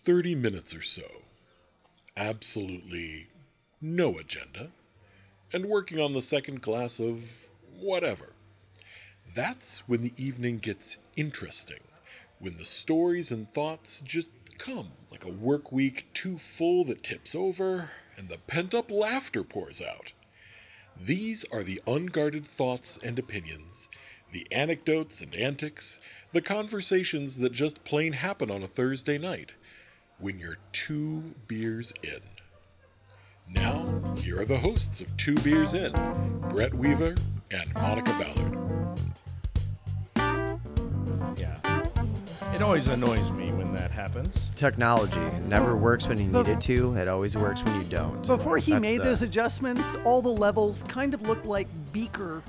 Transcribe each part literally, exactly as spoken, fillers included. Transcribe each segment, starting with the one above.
thirty minutes or so. Absolutely no agenda. And working on the second glass of whatever. That's when the evening gets interesting. When the stories and thoughts just come like a work week too full that tips over and the pent-up laughter pours out. These are the unguarded thoughts and opinions, the anecdotes and antics, the conversations that just plain happen on a Thursday night when you're two beers in. Now, here are the hosts of Two Beers In, Brett Weaver and Monica Ballard. Yeah. It always annoys me when that happens. Technology never works when you need it to. It always works when you don't. Before he That's made the- those adjustments, all the levels kind of looked like beaker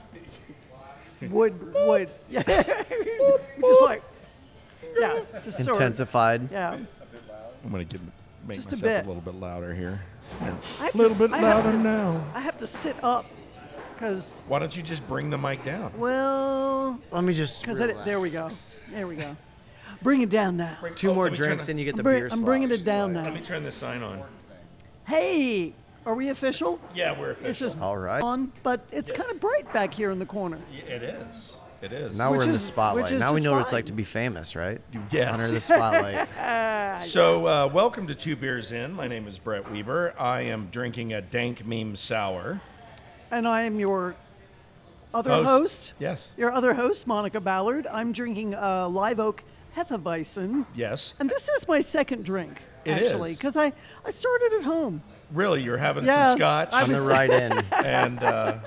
wood wood. Yeah, just like yeah, just sort of, intensified. yeah. I'm going to get make Just a myself bit. a little bit louder here. I have A little to- bit I have louder to- now. I have to sit up because Why don't you just bring the mic down? well, Let me just. because there we go, there we go. Bring it down now. Two Oh, more let me turn drinks the- and you get the I'm, bring- beer. I'm bringing slouch. it down Let now. me turn this sign on. Hey, are we official? Yeah, we're It's official. just All right. on, but it's kind of bright back here in the corner. It is. It is. Now Which we're in the is- spotlight. which is Now we just know what it's fine. like to be famous, right? Yes. Under the spotlight. So, uh, welcome to Two Beers In. My name is Brett Weaver. I am drinking a dank meme sour. And I am your other Host. host. Yes. Your other host, Monica Ballard. I'm drinking uh, Live Oak Hefeweizen. Yes. And this is my second drink, It actually, is. because I, I started at home. Really, you're having Yeah, some scotch? I On the was- right in. and uh,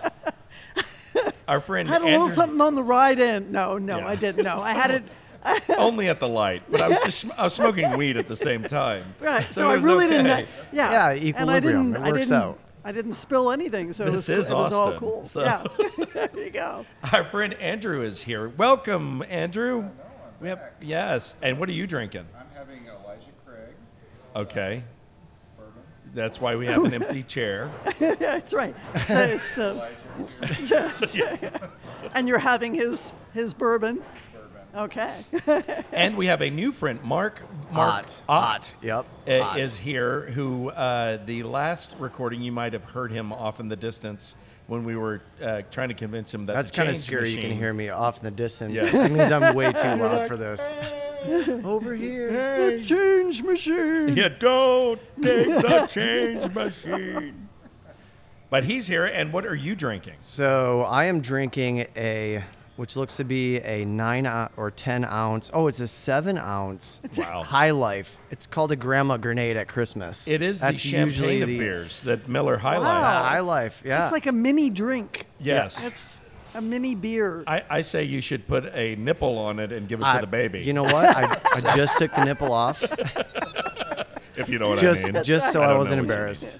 our friend Had a little Andrew, something on the right end. No, no, Yeah. I didn't. No, I had it. only at the light, but I was just I was smoking weed at the same time. Right. So, So I it was really okay. didn't. Yeah. Yeah, And I equilibrium. didn't. It I works didn't, out. I didn't spill anything, so This it was, is it was all Austin, cool. so- Yeah. There you go. Our friend Andrew is here. Welcome, Andrew. We have yes. And what are you drinking? I'm having Elijah Craig Okay, bourbon. that's why we have an empty chair. Yeah, that's right. So it's the. It's the yes. And you're having his his bourbon. Okay. And we have a new friend, Mark. Mark Hot. Ott, Hot. Yep. uh, Hot. is here. Who uh, the last recording you might have heard him off in the distance when we were uh, trying to convince him that That's the kind of change scary. You machine- can hear me off in the distance. Yeah. That means I'm way too loud for this. Over here. The change machine. Yeah, don't take the change machine. But he's here, and what are you drinking? So I am drinking a, which looks to be a nine ou- or ten ounce. Oh, it's a seven ounce. Wow. High Life. It's called a Grandma Grenade at Christmas. It is That's the champagne usually of the beers that Miller Wow. highlights. High Life. Yeah. It's like a mini drink. Yes. It's a mini beer. I, I say you should put a nipple on it and give it I- to the baby. You know what? I, I just took the nipple off, if you know what just I mean. just so I I, don't wasn't know what you embarrassed.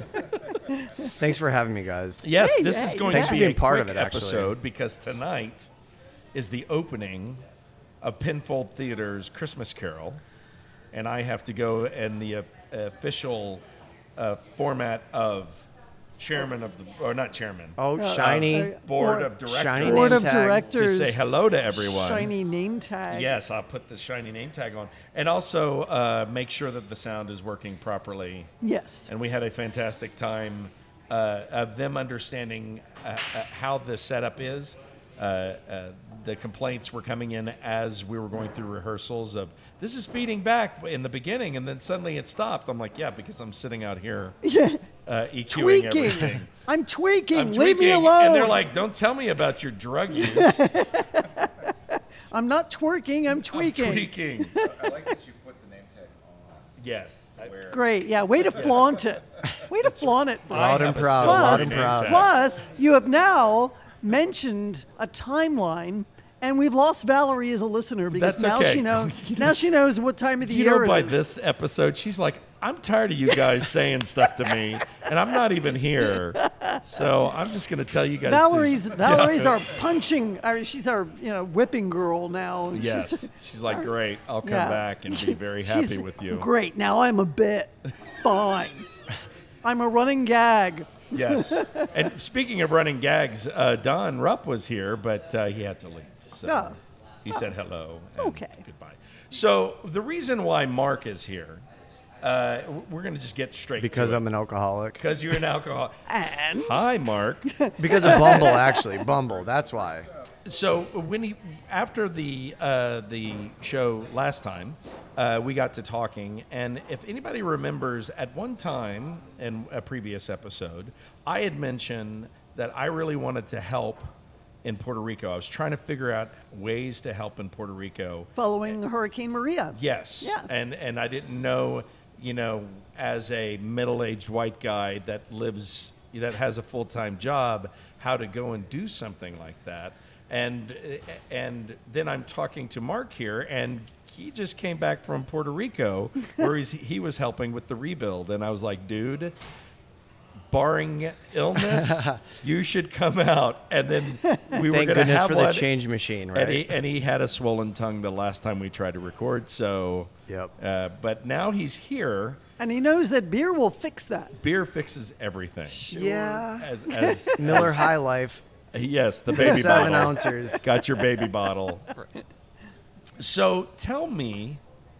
Thanks for having me, guys. Yes, Hey, this hey, is going Thanks to for be being a part quick of it, actually. episode because tonight is the opening of Pinfold Theater's Christmas Carol, and I have to go in the uh, official uh, format of chairman of the, or not chairman, Oh, Uh, shiny. uh, board Board- of directors Shiny Board name of tag. directors. to say hello to everyone. Shiny name tag. Yes, I'll put the shiny name tag on, and also uh, make sure that the sound is working properly. Yes. And we had a fantastic time uh, of them understanding uh, uh, how the setup is. Uh, uh, the complaints were coming in as we were going through rehearsals of this is feeding back in the beginning, and then suddenly it stopped. I'm like, yeah, because I'm sitting out here Yeah. uh, EQing Tweaking. everything. I'm tweaking. I'm Leave me tweaking, alone. and they're like, don't tell me about your drug use. I'm not twerking. I'm I'm tweaking. tweaking. I like that you put the name tag on Yes. to where Great. Yeah. Way to flaunt it. Way to flaunt it. Brian. Loud I and have a proud. silver Loud Plus, and name proud. tag. plus, you have now mentioned a timeline, and we've lost Valerie as a listener because That's now okay. she knows. Now she knows what time of the You year know, by it is. this episode, she's like, I'm tired of you guys saying stuff to me, and I'm not even here. So I'm just going to tell you guys. to- Valerie's Yeah. Valerie's our punching. I mean, she's our you know whipping girl now. Yes. She's- She's like, great. I'll come yeah. back and be very She's happy with you. Great. Now I'm a bit. Fine. I'm a running gag. Yes. And speaking of running gags, uh, Don Rupp was here, but uh, he had to leave. So Yeah. he said hello. And Okay. Goodbye. So the reason why Mark is here Uh, we're going to just get straight Because to I'm it. an alcoholic. Because you're an alcoholic. And Hi, Mark. Because of Bumble, actually. Bumble. That's why. So when he after the uh, the show last time, uh, we got to talking, and if anybody remembers, at one time in a previous episode, I had mentioned that I really wanted to help in Puerto Rico. I was trying to figure out ways to help in Puerto Rico. following Hurricane Maria. Yes. Yeah. And and I didn't know, you know, as a middle-aged white guy that lives that has a full-time job, how to go and do something like that. And and then I'm talking to Mark here, and he just came back from Puerto Rico, where he's, he was helping with the rebuild. And I was like, dude, barring illness, you should come out. And then we were Thank going to goodness have for one. the change machine, right? And he, and he had a swollen tongue the last time we tried to record. So, Yep. uh, but now he's here. And he knows that beer will fix that. Beer fixes everything. Yeah. As, as Miller as- High Life. Yes, the baby Seven bottle. ouncers. Got your baby bottle. So tell me,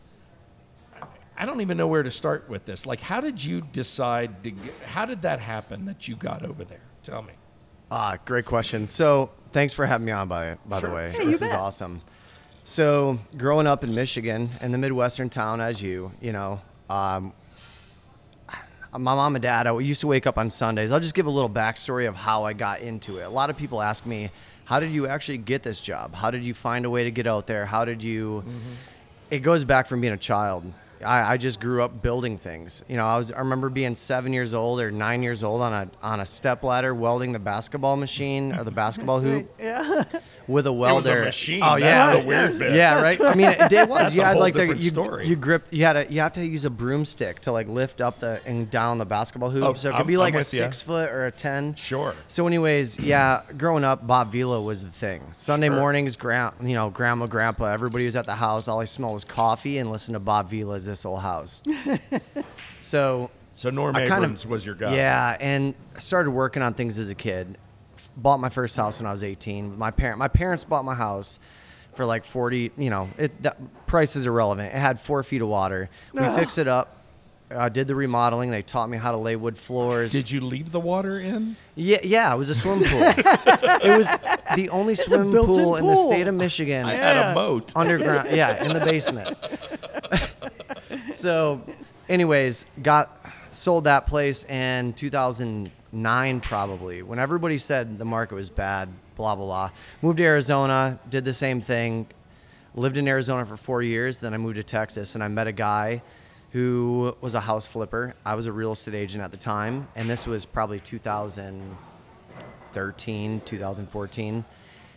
I don't even know where to start with this. Like, how did you decide to? Get, how did that happen that you got over there? Tell me. Ah, great question. So thanks for having me on, by by Sure. the way. Hey, you this is bet. awesome. So growing up in Michigan, in the Midwestern town as you, you know, um, my mom and dad, I used to wake up on Sundays. I'll just give a little backstory of how I got into it. A lot of people ask me, how did you actually get this job? How did you find a way to get out there? How did you, Mm-hmm. it goes back from being a child. I, I just grew up building things. You know, I was, I remember being seven years old or nine years old on a, on a step ladder, welding the basketball machine or the basketball hoop Yeah. with a It was welder. a machine. Oh That's yeah, the weird bit. yeah, right. I mean, it, it was. That's you a had whole like the different you, story. you grip. You had a you have to use a broomstick to like lift up the and down the basketball hoop. Oh, so it could I'm- be like I'm a with ya. six foot or a ten. Sure. So, anyways, yeah, growing up, Bob Vila was the thing. Sunday Sure. mornings, grand, you know, grandma, grandpa, everybody was at the house. All I smelled was coffee and listened to Bob Vila's This Old House. So So Norm I kind of- Abrams was your guy. yeah, and I started working on things as a kid. Bought my first house when I was eighteen. My parent, my parents bought my house for like forty. You know, it that price is irrelevant. It had four feet of water. We fixed it up. I did the remodeling. They taught me how to lay wood floors. Did you leave the water in? Yeah, yeah, it was a swim pool. It was the only a swim built-in pool in the pool. state of Michigan. I had Yeah. a moat. Underground, yeah, in the basement. So, anyways, got sold that place in two thousand nine probably, when everybody said the market was bad, blah blah blah. Moved to Arizona, did the same thing. Lived in Arizona for four years. Then I moved to Texas, and I met a guy who was a house flipper. I was a real estate agent at the time, and this was probably two thousand thirteen, two thousand fourteen.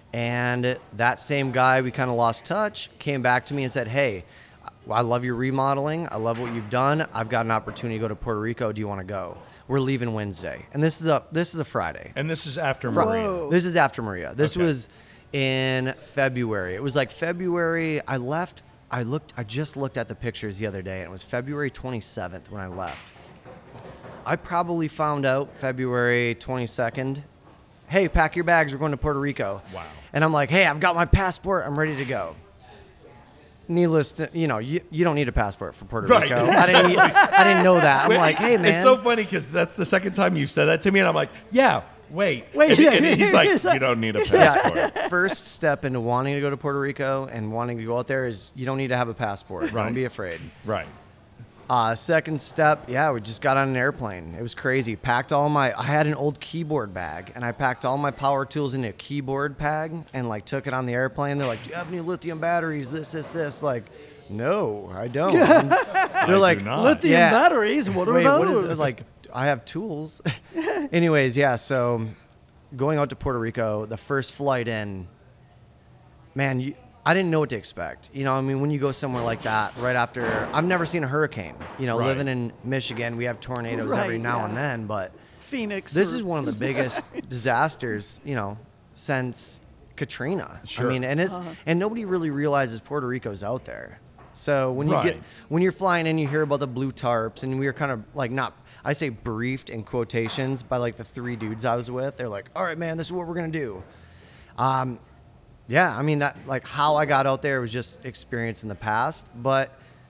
And that same guy, we kind of lost touch, came back to me and said, hey, I love your remodeling. I love what you've done. I've got an opportunity to go to Puerto Rico. Do you want to go? We're leaving Wednesday. And this is a this is a Friday. And this is after Whoa. Maria. This is after Maria. This Okay. was in February. It was like February. I left. I looked. I just looked at the pictures the other day, and it was February twenty-seventh when I left. I probably found out February twenty-second. Hey, pack your bags. We're going to Puerto Rico. Wow. And I'm like, hey, I've got my passport. I'm ready to go. Needless to, you know, you, you don't need a passport for Puerto Right. Rico. I didn't. need- I didn't know that. I'm Wait, like, hey, man. It's so funny because that's the second time you've said that to me, and I'm like, yeah, wait. Wait, And, and he's like, he's like- you don't need a passport. Yeah. First step into wanting to go to Puerto Rico and wanting to go out there is you don't need to have a passport. Right. Don't be afraid. Right. Uh, second step, yeah, we just got on an airplane. It was crazy. Packed all my, I had an old keyboard bag, and I packed all my power tools in a keyboard bag and like took it on the airplane. They're like, do you have any lithium batteries? This, this, this. Like, no, I don't. And they're like, do not. Lithium Yeah. batteries. What are wait, those? what is it? Like, I have tools. Anyways, yeah, so going out to Puerto Rico, the first flight in, man, you, I didn't know what to expect. You know, I mean, when you go somewhere like that, right after, I've never seen a hurricane. You know, Right. living in Michigan, we have tornadoes every Right, now yeah. and then, but Phoenix. this or- is one of the biggest disasters, you know, since Katrina. Sure. I mean, and it's and nobody really realizes Puerto Rico's out there. So when you get Right. when you're flying in, you hear about the blue tarps, and we were kind of like not I say briefed in quotations by like the three dudes I was with. They're like, "All right, man, this is what we're gonna do." Um, yeah, I mean that like how I got out there was just experience in the past, but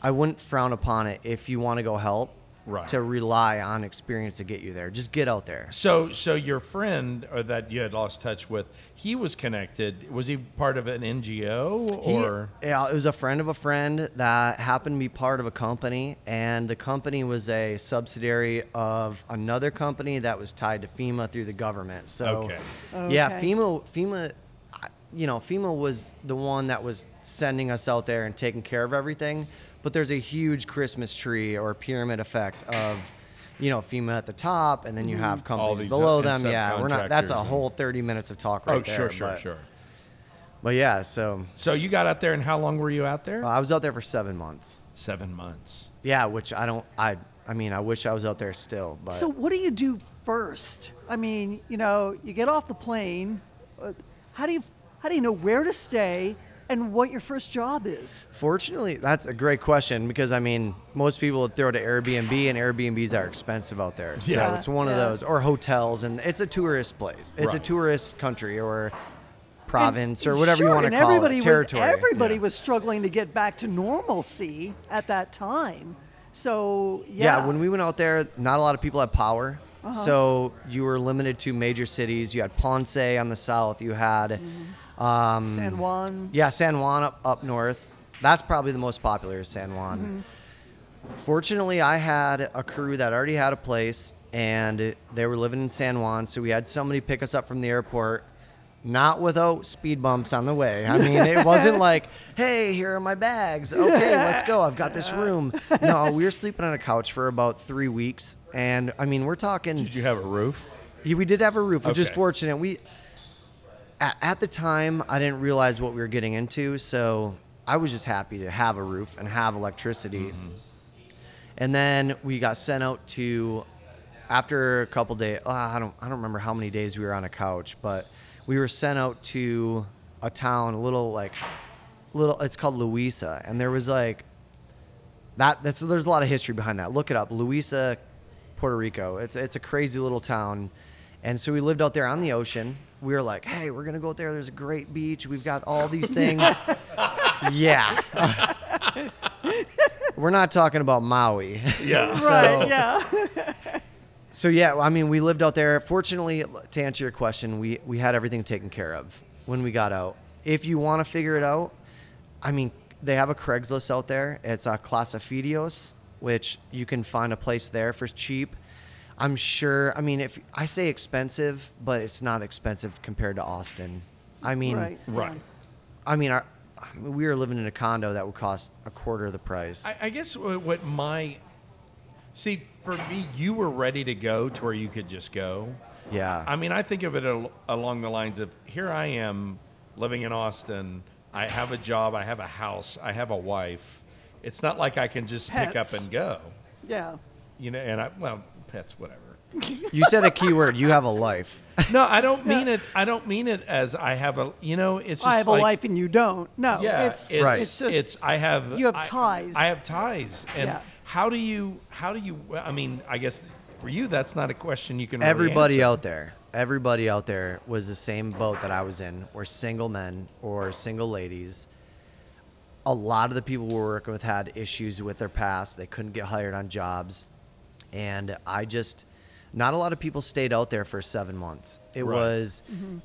I wouldn't frown upon it if you want to go help. Right. To rely on experience to get you there. Just get out there. So, so your friend or that you had lost touch with, he was connected. Was he part of an N G O He- or? yeah, it was a friend of a friend that happened to be part of a company, and the company was a subsidiary of another company that was tied to FEMA through the government. So, Okay. yeah, Okay. FEMA, FEMA, I- you know, FEMA was the one that was sending us out there and taking care of everything. But there's a huge Christmas tree or pyramid effect of, you know, FEMA at the top, and then you have companies these, below uh, them. and Yeah, we're not. That's a subcontractors and- whole thirty minutes of talk right Oh, there. sure, sure, but, sure. But yeah, so So you got out there, and how long were you out there? uh, I was out there for seven months. Seven months. Yeah, which I don't. I. I mean, I wish I was out there still. But So what do you do first? I mean, you know, you get off the plane. uh, How do you how do you know where to stay and what your first job is? fortunately, that's a great question because I mean, most people would throw to Airbnb, and Airbnbs are expensive out there. So Yeah. it's one of Yeah. those, or hotels, and it's a tourist place. It's a Right. tourist country or province And- or whatever sure, you want to and call everybody it, was- territory. everybody Yeah. was struggling to get back to normalcy at that time. So Yeah, yeah, when we went out there, not a lot of people had power. Uh-huh. So you were limited to major cities. You had Ponce on the south. You had um, San Juan. Yeah, San Juan up, up north. That's probably the most popular is San Juan. Mm-hmm. Fortunately, I had a crew that already had a place, and they were living in San Juan. So we had somebody pick us up from the airport, not without speed bumps on the way. I mean, it wasn't like, hey, here are my bags. Okay, let's go. I've got this room. No, we were sleeping on a couch for about three weeks. And I mean, we're talking, Did you have a roof? yeah, we did have a roof, which is Okay. fortunate. We, at, at the time, I didn't realize what we were getting into. So I was just happy to have a roof and have electricity. And then we got sent out to, after a couple days, uh, I don't, I don't remember how many days we were on a couch, but we were sent out to a town, a little like, little. It's called Louisa, and there was like, that. That's there's a lot of history behind that. Look it up, Louisa, Puerto Rico. It's it's a crazy little town, and so we lived out there on the ocean. We were like, hey, we're gonna go out there. There's a great beach. We've got all these things. Yeah. We're not talking about Maui. Yeah. Right. So- Yeah. So yeah, I mean, we lived out there. Fortunately, to answer your question, we we had everything taken care of when we got out. If you want to figure it out, I mean, they have a Craigslist out there. It's a Clasifidios, which you can find a place there for cheap. I'm sure. I mean, if I say expensive, but it's not expensive compared to Austin. I mean, Right. Right. I mean, our, we were living in a condo that would cost a quarter of the price. I, I guess what what my see for me, you were ready to go to where you could just go. yeah. I mean, I think of it al- along the lines of here I am living in Austin. I have a job. I have a house. I have a wife. It's not like I can just pick up Pets. and go. Yeah. You know, and I well, pets, whatever. You said a keyword. You have a life. No, I don't mean it. I don't mean it as I have a. You know, it's just I have like, a life and you don't. No. Yeah, It's it's Right. It's just it's I have you have I- ties. I, have ties, and Yeah. how do you how do you? I mean, I guess for you that's not a question you can. Really Everybody answer. out there, everybody out there was the same boat that I was in. We're single men or single ladies. A lot of the people we were working with had issues with their past. They couldn't get hired on jobs. And I just, not a lot of people stayed out there for seven months. It Right. was,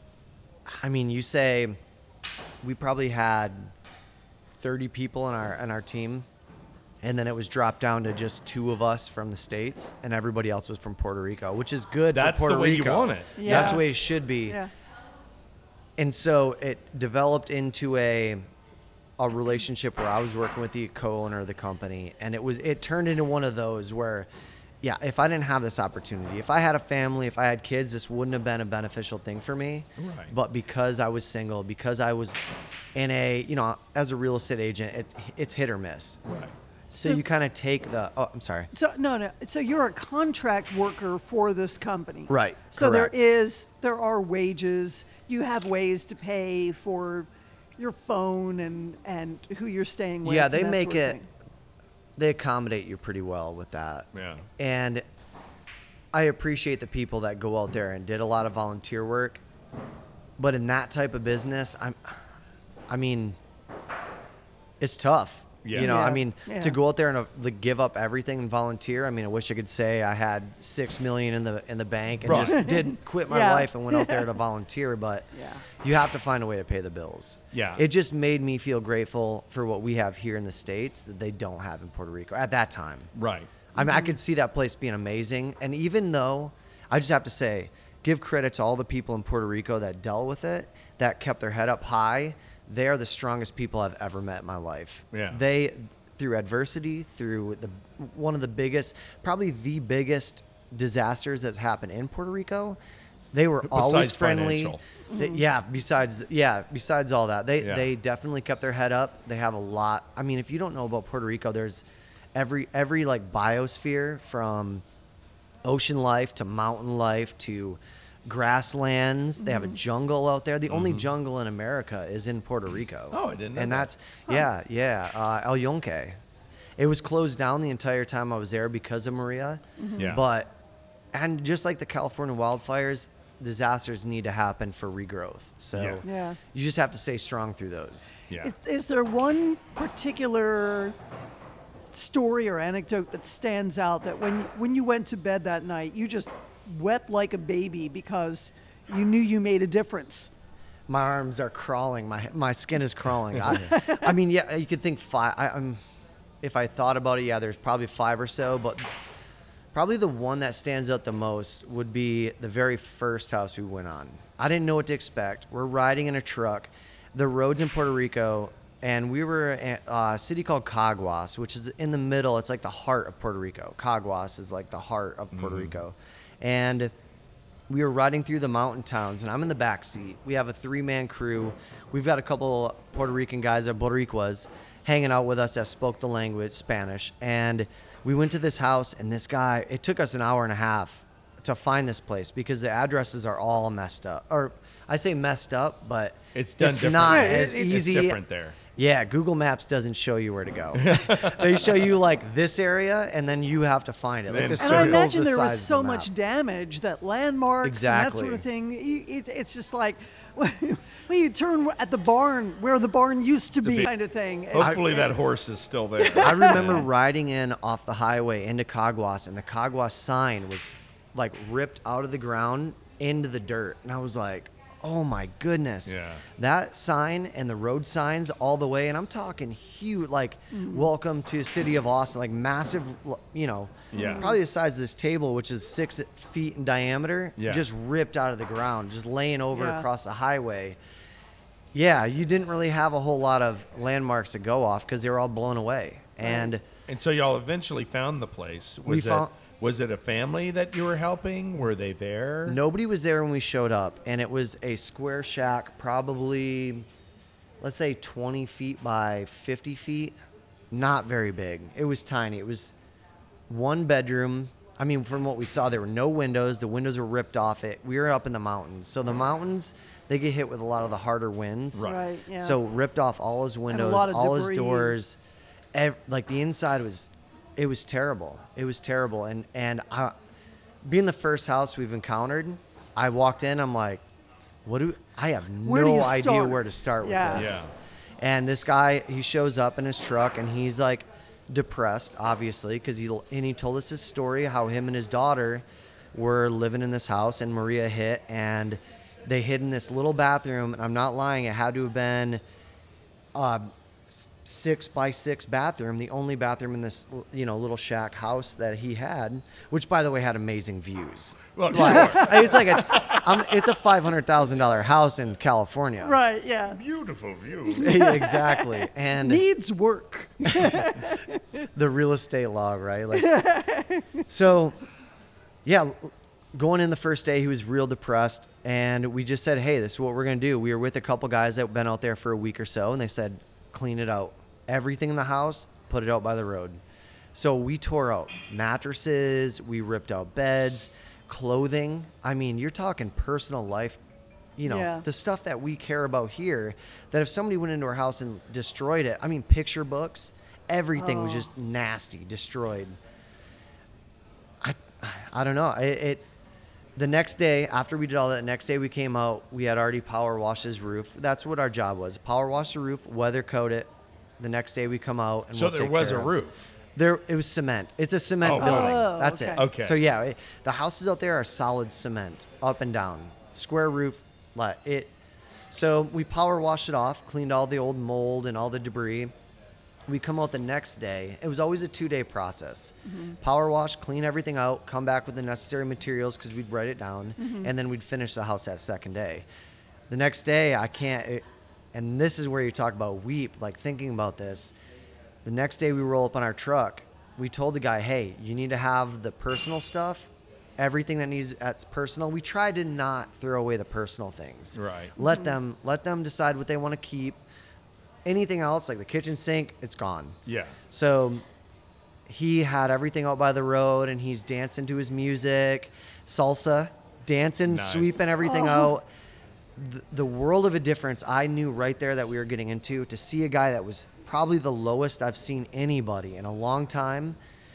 I mean, you say we probably had thirty people in our, in our team. And then it was dropped down to just two of us from the States, and everybody else was from Puerto Rico, which is good That's for the Puerto way you Rico. want it. That's Yeah. the way it should be. Yeah. And so it developed into a a relationship where I was working with the co-owner of the company, and it was it turned into one of those where, yeah, if I didn't have this opportunity, if I had a family, if I had kids, this wouldn't have been a beneficial thing for me. Right. But because I was single, because I was in a, you know, as a real estate agent, it it's hit or miss. Right. So, So- you kind of take the. Oh, I'm sorry. So no, no. So you're a contract worker for this company, Right, So correct. there is, there are wages. You have ways to pay for your phone and and who you're staying with. Yeah, and they that make sort of it. thing. They accommodate you pretty well with that. Yeah. And I appreciate the people that go out there and did a lot of volunteer work. But in that type of business, I'm I mean, it's tough. Yeah. You know, I Yeah. mean, Yeah. to go out there and uh, like, give up everything and volunteer. I mean, I wish I could say I had six million in the in the bank and Right. just did quit my Yeah. life and went out there to volunteer. But Yeah. you have to find a way to pay the bills. Yeah. It just made me feel grateful for what we have here in the States that they don't have in Puerto Rico at that time. Right. I mean, I could see that place being amazing. And even though, I just have to say, give credit to all the people in Puerto Rico that dealt with it, that kept their head up high. They are the strongest people I've ever met in my life. Yeah. They, through adversity, through the one of the biggest, probably the biggest disasters that's happened in Puerto Rico, they were always Besides friendly. financial. They- yeah, besides yeah, besides all that, they Yeah. they definitely kept their head up. They have a lot. I mean, if you don't know about Puerto Rico, there's every every like biosphere from ocean life to mountain life to grasslands. They have a jungle out there. The only jungle in America is in Puerto Rico. Oh, I didn't know And that. that's yeah, yeah. Uh, El Yunque. It was closed down the entire time I was there because of Maria. Yeah. But and just like the California wildfires, disasters need to happen for regrowth. So Yeah. Yeah. you just have to stay strong through those. Yeah. Is, is there one particular story or anecdote that stands out that when when you went to bed that night, you just wept like a baby because you knew you made a difference? My arms are crawling. My my skin is crawling. I, I mean, yeah, you could think five. I, I'm, if I thought about it, yeah, there's probably five or so, but probably the one that stands out the most would be the very first house we went on. I didn't know what to expect. We're riding in a truck, the roads in Puerto Rico, and we were at a city called Caguas, which is in the middle. It's like the heart of Puerto Rico. Caguas is like the heart of Puerto Rico, and we were riding through the mountain towns, and I'm in the back seat. We have a three-man crew. We've got a couple Puerto Rican guys, or Boricuas, hanging out with us that spoke the language, Spanish. And we went to this house, and this guy, it took us an hour and a half to find this place because the addresses are all messed up. Or I say messed up, but It's done it's different. not Yeah, as it- it's easy. different there. Yeah, Google Maps doesn't show you where to go. They show you like this area, and then you have to find it. Like Then the And I circle's imagine the there was size of so the map. much damage that landmarks and that Exactly. sort of thing. you- It, it's just like when you turn at the barn where the barn used to, be, be. kind of thing. It's- Hopefully that horse is still there. I remember riding in off the highway into Caguas, and the Caguas sign was like ripped out of the ground into the dirt. And I was like, oh my goodness. Yeah. That sign and the road signs all the way, and I'm talking huge, like, welcome to City of Austin, like massive, you know, Yeah. probably the size of this table, which is six feet in diameter, Yeah. just ripped out of the ground, just laying over Yeah. across the highway. Yeah, you didn't really have a whole lot of landmarks to go off because they were all blown away. And And so y'all eventually found the place. We Was it found- was it a family that you were helping? Were they there? nobody was there when we showed up, and it was a square shack, probably, let's say twenty feet by fifty feet. Not very big. It was tiny. It was one bedroom. I mean, from what we saw, there were no windows. The windows were ripped off it. We were up in the mountains. So the mountains, they get hit with a lot of the harder winds. Right. Right, yeah. So ripped off all his windows, lot of all debris. his doors. Ev- like the inside was, it was terrible. It was terrible. And and I, being the first house we've encountered, I walked in. I'm like, what do I have Where do no you idea start? where to start Yeah. with this. Yeah. And this guy, he shows up in his truck, and he's like depressed, obviously, because he and he told us his story how him and his daughter were living in this house, and Maria hit, and they hid in this little bathroom. And I'm not lying; it had to have been uh, s- six by six bathroom, the only bathroom in this you know little shack house that he had, which by the way had amazing views. Well, Like, sure. it's like a, um, it's a five hundred thousand dollar house in California. Right, yeah. Beautiful view. Exactly, and Needs work. the real estate law, right? Like, so, yeah, going in the first day, he was real depressed, and we just said, "Hey, this is what we're gonna do." We were with a couple guys that had been out there for a week or so, and they said, "Clean it out. Everything in the house, put it out by the road." So we tore out mattresses, we ripped out beds, clothing. I mean, you're talking personal life. You know, Yeah. the stuff that we care about here, that if somebody went into our house and destroyed it, I mean, picture books, everything was Oh. just nasty, destroyed. I, I don't know. It, it, the next day, after we did all that, next day we came out, we had already power washed his roof. That's what our job was. Power wash the roof, weather coat it, The next day we come out and So we'll there take was a care of- roof. There, it was cement. It's a cement Oh, building. Oh, That's okay. it. Okay. So yeah, it, the houses out there are solid cement, up and down, square roof. Like it. So we power washed it off, cleaned all the old mold and all the debris. We come out the next day. It was always a two-day process. Power wash, clean everything out, come back with the necessary materials because we'd write it down, and then we'd finish the house that second day. The next day, I can't. It, and this is where you talk about weep. Like thinking about this. The next day we roll up on our truck. We told the guy, hey, you need to have the personal stuff, everything that needs that's personal. We try to not throw away the personal things. Right. Let them let them decide what they want to keep. Anything else, like the kitchen sink, it's gone. Yeah. So he had everything out by the road and he's dancing to his music, salsa, dancing, Nice. sweeping everything Oh. out. The, the world of a difference I knew right there that we were getting into, to see a guy that was probably the lowest I've seen anybody in a long time,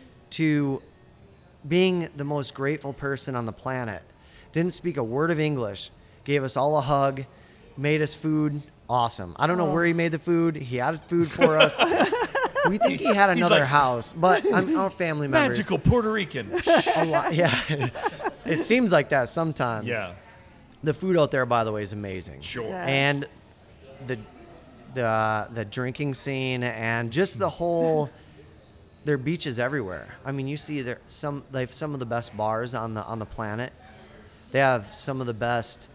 to being the most grateful person on the planet. Didn't speak a word of English, gave us all a hug, made us food. Awesome. I don't know where he made the food. He had food for us. We think he had He's another like, house, but I'm our family members. Magical Puerto Rican. A lot, yeah. It seems like that sometimes. Yeah. The food out there, by the way, is amazing. Sure. Yeah. And the the uh, the drinking scene and just the whole. There are beaches everywhere. I mean, you see there some they have some of the best bars on the on the planet. They have some of the best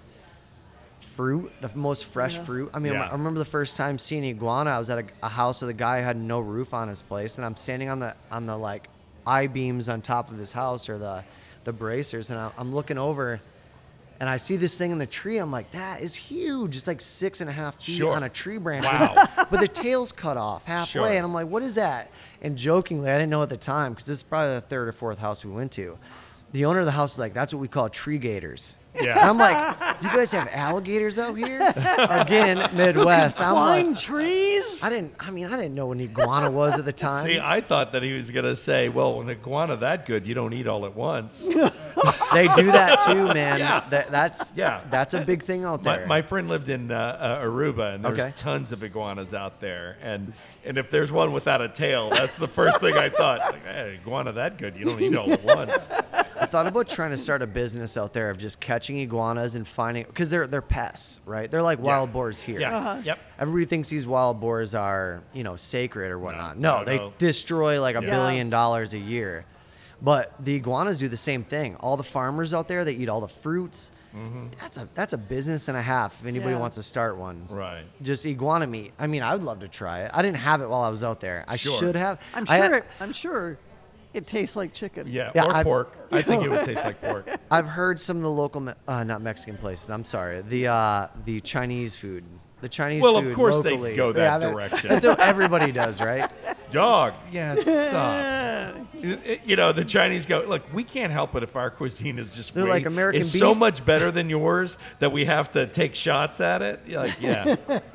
fruit, the most fresh Yeah. fruit. I mean, Yeah. I remember the first time seeing iguana. I was at a, a house with a guy who had no roof on his place, and I'm standing on the on the like I beams on top of his house or the the bracers, and I, I'm looking over. And I see this thing in the tree. I'm like, that is huge. It's like six and a half feet Sure. on a tree branch. Wow. But the tail's cut off halfway. Sure. And I'm like, what is that? And jokingly, I didn't know at the time because this is probably the third or fourth house we went to. The owner of the house was like, that's what we call tree gators. Yeah. And I'm like, you guys have alligators out here? Again, Midwest. I'm Climb like, trees. I didn't, I mean, I didn't know what an iguana was at the time. See, I thought that he was going to say, well, an iguana that good, you don't eat all at once. They do that too, man. Yeah. That, that's, Yeah. that's a big thing out My, there. my friend lived in uh, uh, Aruba, and there's Okay. tons of iguanas out there. And and if there's one without a tail, that's the first thing I thought. Like, hey, iguana that good, you don't eat all at once. I thought about trying to start a business out there of just catching iguanas and finding, because they're they're pests, right? They're like wild boars here. Yeah. Yep. Everybody thinks these wild boars are, you know, sacred or whatnot. No, no, they no. destroy like a Yeah. billion dollars a year. But the iguanas do the same thing. All the farmers out there, they eat all the fruits. That's a that's a business and a half if anybody Yeah. wants to start one. Right. Just iguana meat. I mean, I would love to try it. I didn't have it while I was out there. I Sure. should have. I'm I had- sure. I'm sure it tastes like chicken. Yeah, Yeah, or I- pork. I think it would taste like pork. I've heard some of the local, Me- uh, not Mexican places. I'm sorry, the uh, the Chinese food, the Chinese Well, of food course they locally. go that Yeah, direction. That's what everybody does, right? Dog. Yeah, stop. It- it- you know, the Chinese go, look, we can't help it if our cuisine is just They're way- like, American is so beef? much better than yours that we have to take shots at it. You're like, yeah,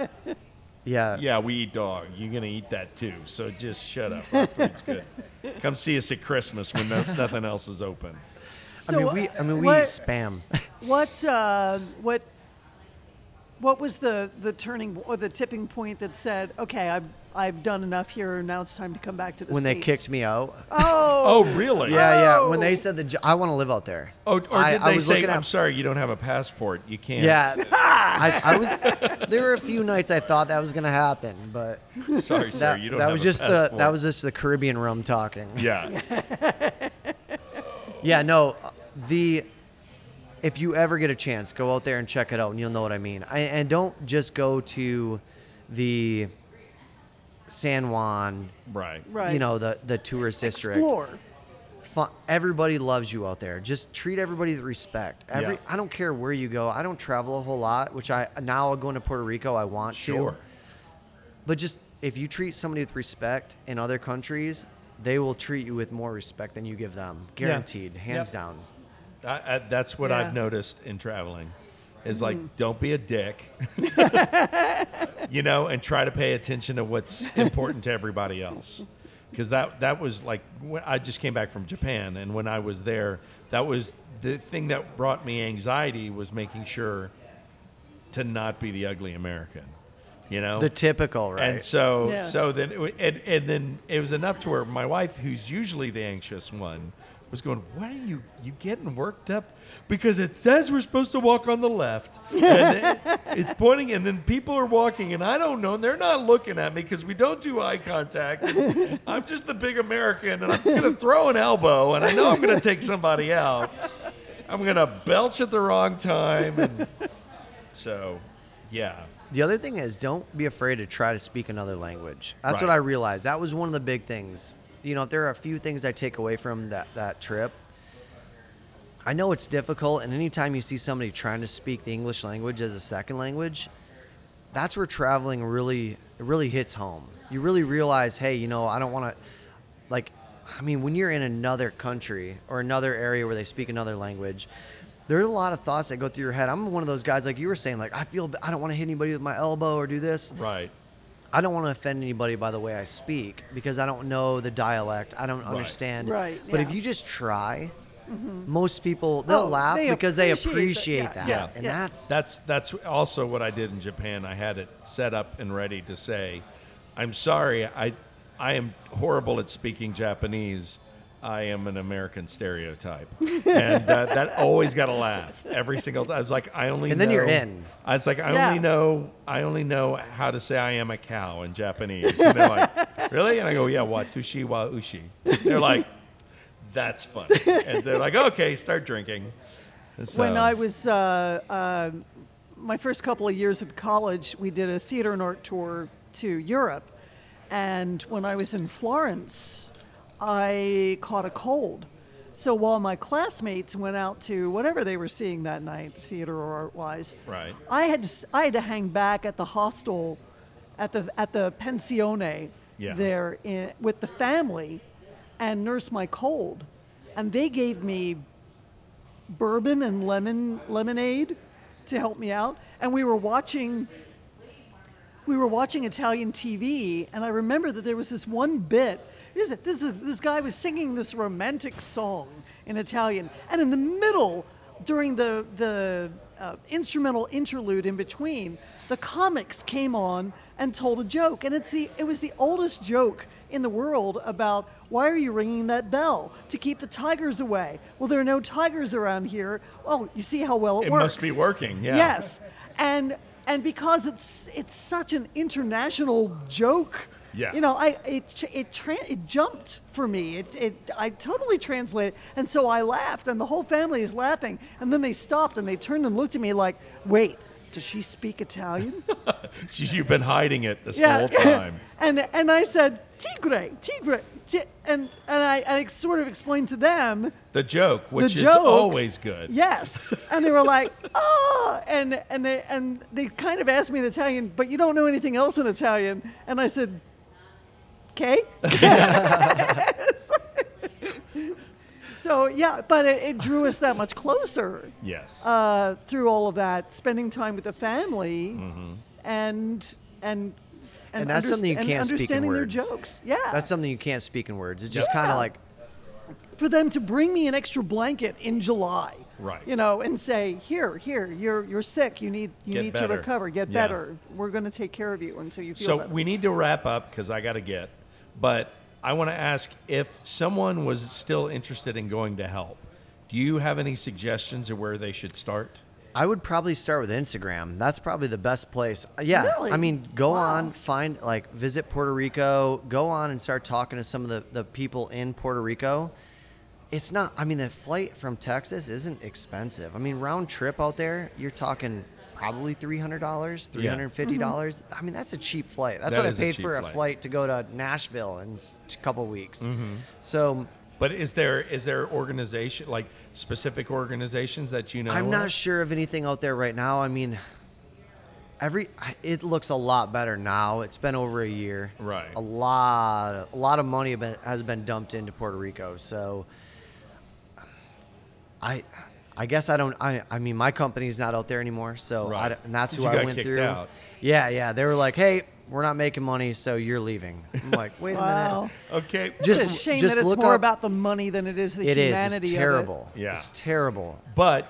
Yeah. yeah, we eat dog. You're gonna eat that too. So just shut up. Our food's good. Come see us at Christmas when no, nothing else is open. I mean, we, I mean, we what, eat spam. What uh, what what was the the turning or the tipping point that said, okay, I've I've done enough here. Now it's time to come back to the when they States. kicked me out. Oh, Oh, really? Yeah, yeah. Oh. When they said the, jo- I want to live out there. Oh, or did I, I they was say, looking I'm at, sorry, you don't have a passport. You can't. Yeah, I, I was. There were a few nights I thought that was gonna happen, but Sorry, sir, that, you don't that have was a just the passport. that was just the Caribbean rum talking. Yeah. Yeah, no, the if you ever get a chance, go out there and check it out, and you'll know what I mean. I, and don't just go to the San Juan, Right. right. you know, the the tourist district. Explore. Fu- Everybody loves you out there. Just treat everybody with respect. Every Yeah. I don't care where you go. I don't travel a whole lot, which I now I'll go into Puerto Rico. I want Sure. to. But just if you treat somebody with respect in other countries, they will treat you with more respect than you give them. Guaranteed, hands Yep. down. I, I, that's what Yeah. I've noticed in traveling is Mm-hmm. like, don't be a dick, you know, and try to pay attention to what's important to everybody else. Because that, that was like, when I just came back from Japan, and when I was there, that was the thing that brought me anxiety was making sure to not be the ugly American. you know, The typical, right? And so, Yeah. so then, it, wa- and, and then it was enough to where my wife, who's usually the anxious one, was going, "What are you, you getting worked up? Because it says we're supposed to walk on the left, and it- it's pointing, and then people are walking, and I don't know, and they're not looking at me because we don't do eye contact. And I'm just the big American, and I'm going to throw an elbow, and I know I'm going to take somebody out. I'm going to belch at the wrong time, and so, yeah." The other thing is, don't be afraid to try to speak another language. That's what Right. I realized. That was one of the big things. You know, there are a few things I take away from that, that trip. I know it's difficult, and anytime you see somebody trying to speak the English language as a second language, that's where traveling really, it really hits home. You really realize, hey, you know, I don't want to, like, I mean, when you're in another country or another area where they speak another language, there's a lot of thoughts that go through your head. I'm one of those guys, like you were saying, like, I feel, I don't want to hit anybody with my elbow or do this. Right. I don't want to offend anybody by the way I speak because I don't know the dialect. I don't understand. Right, But if yeah. you just try, most people, they'll Oh, laugh they because they appreciate that. appreciate Yeah, that. yeah, and yeah. that's, That's that's also what I did in Japan. I had it set up and ready to say, "I'm sorry, I I am horrible at speaking Japanese. I am an American stereotype," and uh, that always got a laugh every single time. I was like, "I only." And then know, you're in. I was like, "I Yeah. only know I only know how to say I am a cow in Japanese." And they're like, "Really?" And I go, "Yeah, watushi wa ushi." They're like, "That's funny," and they're like, "Okay, start drinking." So, When I was uh, uh, my first couple of years at college, we did a theater and art tour to Europe, and when I was in Florence, I caught a cold. So while my classmates went out to whatever they were seeing that night, theater or art-wise, Right. I had to, s- I had to hang back at the hostel, at the at the pensione Yeah. there in, with the family, and nurse my cold, and they gave me bourbon and lemon lemonade to help me out, and we were watching. We were watching Italian T V, and I remember that there was this one bit. This, this, this guy was singing this romantic song in Italian, and in the middle, during the the uh, instrumental interlude in between, the comics came on and told a joke, and it's the it was the oldest joke in the world about why are you ringing that bell to keep the tigers away? Well, there are no tigers around here. Well, you see how well it, it works. must be working. Yeah. Yes, and and because it's it's such an international joke. Yeah. You know, I it ch- it tra- it jumped for me. It it I totally translated, and so I laughed, and the whole family is laughing, and then they stopped and they turned and looked at me like, "Wait, does she speak Italian?" You've been hiding it this whole time. and and I said, "Tigre, tigre," ti-, and and I, I sort of explained to them. The joke, which the is joke, always good. Yes, and they were like, "Oh," and and they and they kind of asked me in Italian, but you don't know anything else in Italian, and I said, "Okay." So yeah, but it, it drew us that much closer Yes. uh, through all of that, spending time with the family, Mm-hmm. and and and that's underst- something you and can't speak in understanding their words. jokes. Yeah, That's something you can't speak in words. It's just Yeah. kind of like, for them to bring me an extra blanket in July, Right. You know, and say, "Here, here, you're you're sick. You need you Get need better." to recover. Get Yeah. better. We're going to take care of you until you feel So better." we need to wrap up because I got to get. But I want to ask if someone was still interested in going to help, do you have any suggestions of where they should start? I would probably start with Instagram. That's probably the best place. Uh, Yeah. Really? I mean, go Wow. on, find, like, visit Puerto Rico, go on and start talking to some of the, the people in Puerto Rico. It's not, I mean, the flight from Texas isn't expensive. I mean, round trip out there, you're talking probably three hundred dollars, three hundred fifty dollars. Mm-hmm. I mean, that's a cheap flight. That's That what I is a paid cheap for a flight. flight to go to Nashville in a couple weeks. Mm-hmm. So But is there is there organization like specific organizations that you know? I'm of? not sure of anything out there right now. I mean, every it looks a lot better now. It's been over a year. Right. A lot, a lot of money have been, has been dumped into Puerto Rico. So, I, I guess I don't. I, I mean, my company's not out there anymore. So, I Right. don't- and that's who You I got went kicked through. out. Yeah, yeah. They were like, "Hey, we're not making money, so you're leaving." I'm like, "Wait a Wow. minute." Okay. Just- It's a shame just that it's look more up- about the money than it is the It is. humanity It's of it. terrible. Yeah. It's terrible. But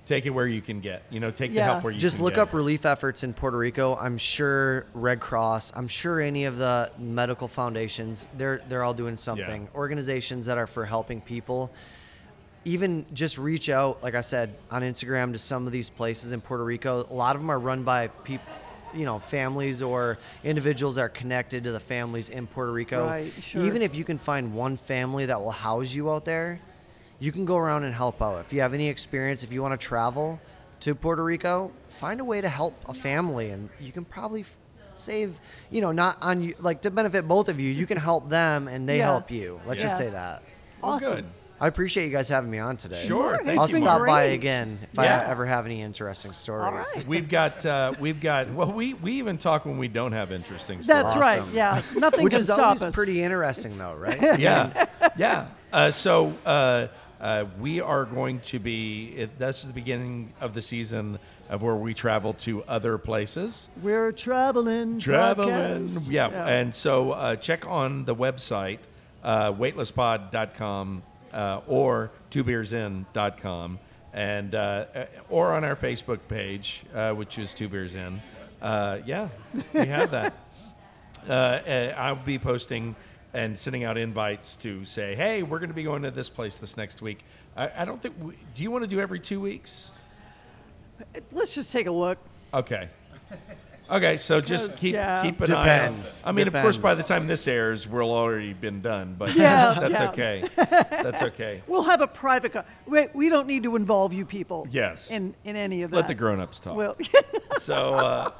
take it where you can get. You know, take the Yeah. help where you Just can look get up it. relief efforts in Puerto Rico. I'm sure Red Cross, I'm sure any of the medical foundations, they're they're all doing something. Yeah. Organizations that are for helping people. Even just reach out, like I said, on Instagram to some of these places in Puerto Rico. A lot of them are run by people, you know, families or individuals that are connected to the families in Puerto Rico. Right, sure. Even if you can find one family that will house you out there, you can go around and help out. If you have any experience, if you want to travel to Puerto Rico, find a way to help a family, and you can probably f- save, you know, not on you, like to benefit both of you. You can help them, and they Yeah. help you. Let's just Yeah. say that. Well, Awesome. good. I appreciate you guys having me on today. Sure. Mark, Thank I'll it's you, been stop Mark. by great. again if Yeah. I ever have any interesting stories. All right. We've got uh, we've got well we we even talk when we don't have interesting That's stories. right. Awesome. Yeah. Nothing Which can is stop always us. pretty interesting, though, right? Yeah, yeah. Uh, so uh, uh, we are going to be. It, this is the beginning of the season of where we travel to other places. We're traveling. Traveling, podcast. yeah. And so uh, check on the website, uh, weightless pod dot com uh, or two beers in dot com, and uh, uh, or on our Facebook page, uh, which is Two Beers In. Uh, yeah, we have that. uh, uh, I'll be posting and sending out invites to say, hey, we're going to be going to this place this next week. I, I don't think. We, do you want to do every two weeks? Let's just take a look. Okay. Okay, so just Because, keep yeah. keep an Depends. eye out. I mean, of course, by the Depends. time this airs, we'll already been done. But Yeah, that's yeah. okay. That's okay. We'll have a private. Co- we, we don't need to involve you people. Yes. In in any of that. Let the grown-ups talk. Well, So, uh,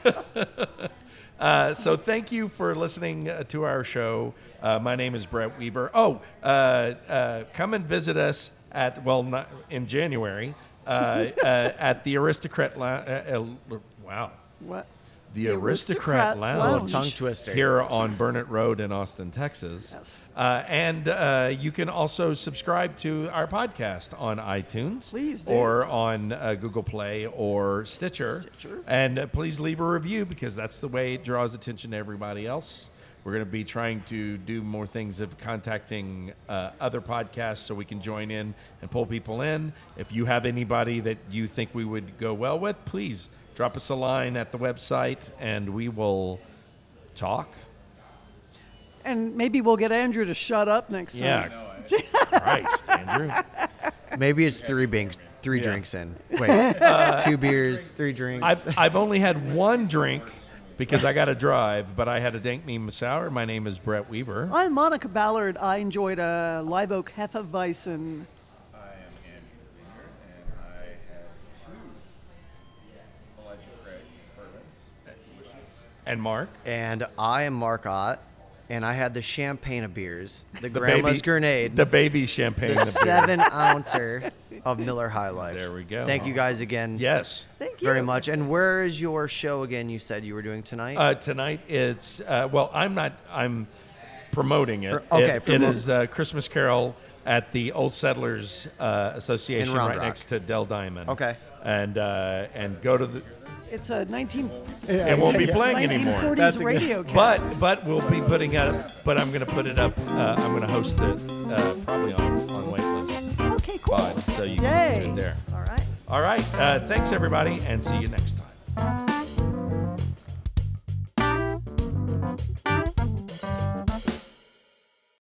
uh, so thank you for listening uh, to our show. Uh, my name is Brett Weaver. Oh, uh, uh, come and visit us at well, not in January uh, uh, at the Aristocrat. Lou- uh, uh, wow. what? The, The Aristocrat, Aristocrat Lounge, Lounge. Tongue twister. here on Burnett Road in Austin, Texas. Yes. Uh, and uh, you can also subscribe to our podcast on iTunes, Please do. or on uh, Google Play or Stitcher. Stitcher. And uh, please leave a review because that's the way it draws attention to everybody else. We're going to be trying to do more things of contacting uh, other podcasts so we can join in and pull people in. If you have anybody that you think we would go well with, please drop us a line at the website and we will talk. And maybe we'll get Andrew to shut up next time. Yeah. Christ, Andrew. Maybe it's three binks, three Yeah. drinks in. Wait, two beers, three drinks. I've, I've only had one drink because I got to drive, but I had a Dank Me Sour. My name is Brett Weaver. I'm Monica Ballard. I enjoyed a Live Oak Hefeweizen. I am Andrew Finger, and I had two Elijah Craig bourbons. Delicious. And Mark. and I am Mark Ott, and I had the champagne of beers, the, The Grandma's baby, Grenade, The baby champagne. the of beer. seven ouncer of Miller High Life. There we go. Thank you guys again Yes. Thank you. very much. And where is your show again? You said you were doing tonight. Uh, tonight it's uh, well, I'm not. I'm promoting it. Or- okay, it, it promote. is uh, Christmas Carol at the Old Settlers uh, Association, In Round right Rock. next to Del Diamond. Okay. And uh, and go to the. It's a nineteen, It won't be playing nineteen anymore. forties radio cast. But but we'll be putting up. But I'm going to put it up. Uh, I'm going to host it uh, probably on on Waitlist Okay, cool. Pod, so you Yay. can do it there. All right. All right. Uh, thanks everybody, and see you next time.